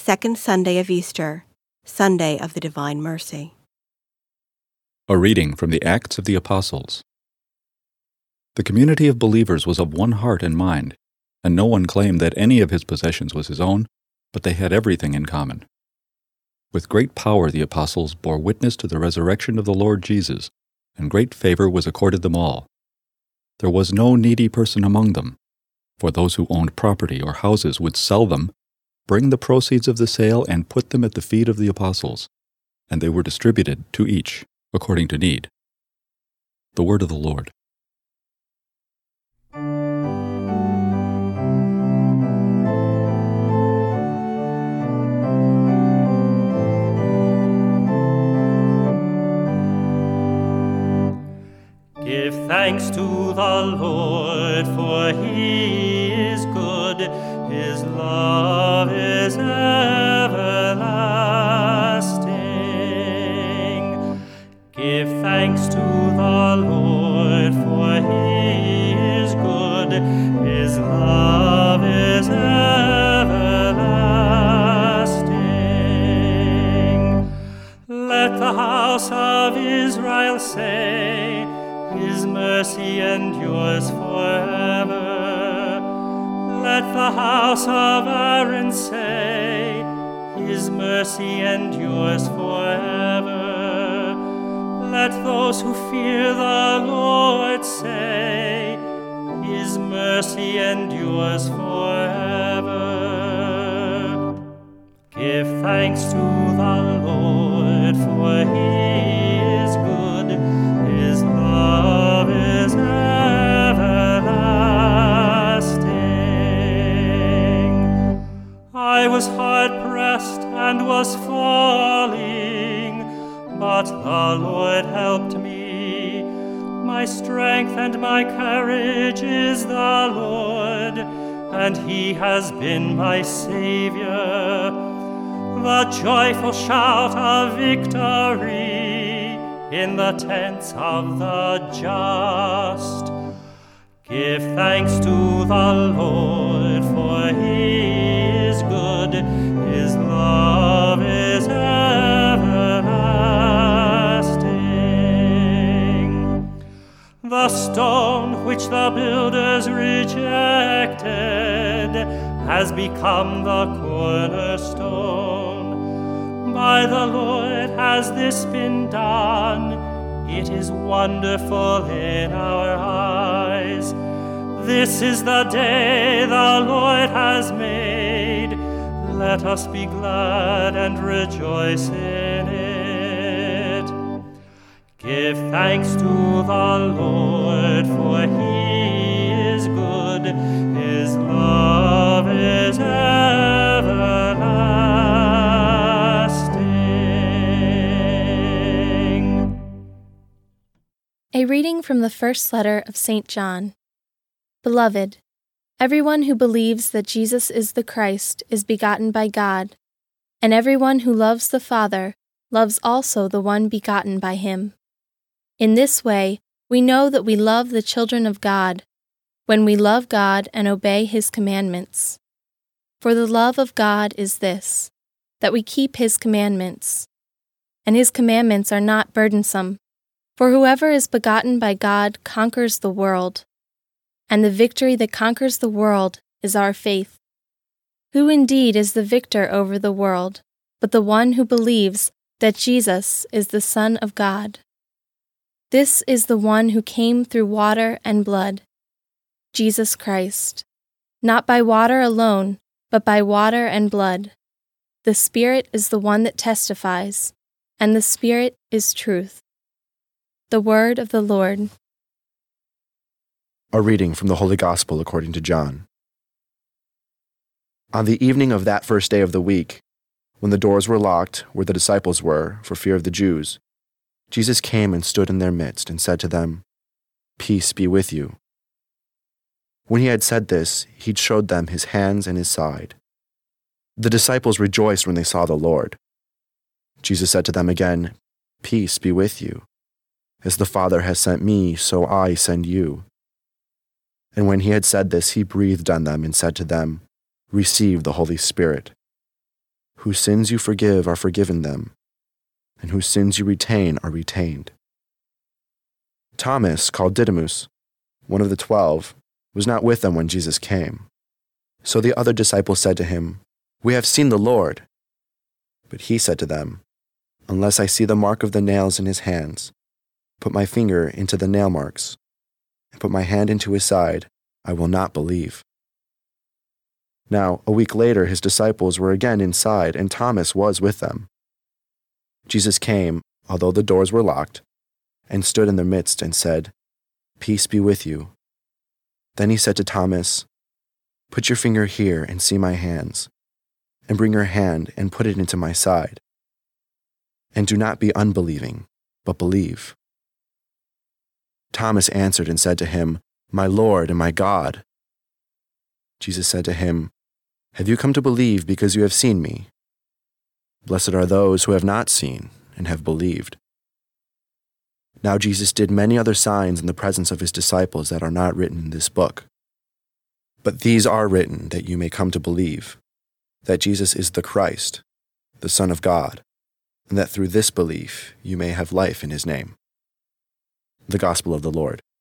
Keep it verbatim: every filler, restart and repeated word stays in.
second Sunday of Easter, Sunday of the Divine Mercy. A reading from the Acts of the Apostles. The community of believers was of one heart and mind, and no one claimed that any of his possessions was his own, but they had everything in common. With great power the apostles bore witness to the resurrection of the Lord Jesus, and great favor was accorded them all. There was no needy person among them, for those who owned property or houses would sell them, bring the proceeds of the sale, and put them at the feet of the apostles, and they were distributed to each according to need. The word of the Lord. Give thanks to the Lord, for he is good. His love is everlasting. Give thanks to the Lord, for he is good. His love is everlasting. Let the house of Israel say, His mercy endures forever. Let the house of Aaron say, His mercy endures forever. Let those who fear the Lord say, His mercy endures forever. Give thanks to the Lord, for He is good. His love is everlasting. I was hard-pressed and was falling, but the Lord helped me. My strength and my courage is the Lord, and He has been my Savior. The joyful shout of victory in the tents of the just. Give thanks to the Lord, for He is good. His love is everlasting. The stone which the builders rejected has become the cornerstone. By the Lord has this been done. It is wonderful in our eyes. This is the day the Lord has made. Let us be glad and rejoice in it. Give thanks to the Lord, for He is good. His love is everlasting. A reading from the first letter of Saint John. Beloved, everyone who believes that Jesus is the Christ is begotten by God, and everyone who loves the Father loves also the one begotten by Him. In this way, we know that we love the children of God, when we love God and obey His commandments. For the love of God is this, that we keep His commandments. And His commandments are not burdensome, for whoever is begotten by God conquers the world. And the victory that conquers the world is our faith. Who indeed is the victor over the world, but the one who believes that Jesus is the Son of God? This is the one who came through water and blood, Jesus Christ, not by water alone, but by water and blood. The Spirit is the one that testifies, and the Spirit is truth. The word of the Lord. A reading from the Holy Gospel according to John. On the evening of that first day of the week, when the doors were locked where the disciples were for fear of the Jews, Jesus came and stood in their midst and said to them, Peace be with you. When he had said this, he showed them his hands and his side. The disciples rejoiced when they saw the Lord. Jesus said to them again, Peace be with you. As the Father has sent me, so I send you. And when he had said this, he breathed on them and said to them, Receive the Holy Spirit. Whose sins you forgive are forgiven them, and whose sins you retain are retained. Thomas, called Didymus, one of the twelve, was not with them when Jesus came. So the other disciples said to him, "We have seen the Lord." But he said to them, "Unless I see the mark of the nails in his hands, put my finger into the nail marks, and put my hand into his side, I will not believe." Now, a week later, his disciples were again inside, and Thomas was with them. Jesus came, although the doors were locked, and stood in their midst and said, "Peace be with you." Then he said to Thomas, "Put your finger here and see my hands, and bring your hand and put it into my side. And do not be unbelieving, but believe." Thomas answered and said to him, "My Lord and my God." Jesus said to him, "Have you come to believe because you have seen me? Blessed are those who have not seen and have believed." Now Jesus did many other signs in the presence of his disciples that are not written in this book. But these are written that you may come to believe that Jesus is the Christ, the Son of God, and that through this belief you may have life in his name. The Gospel of the Lord.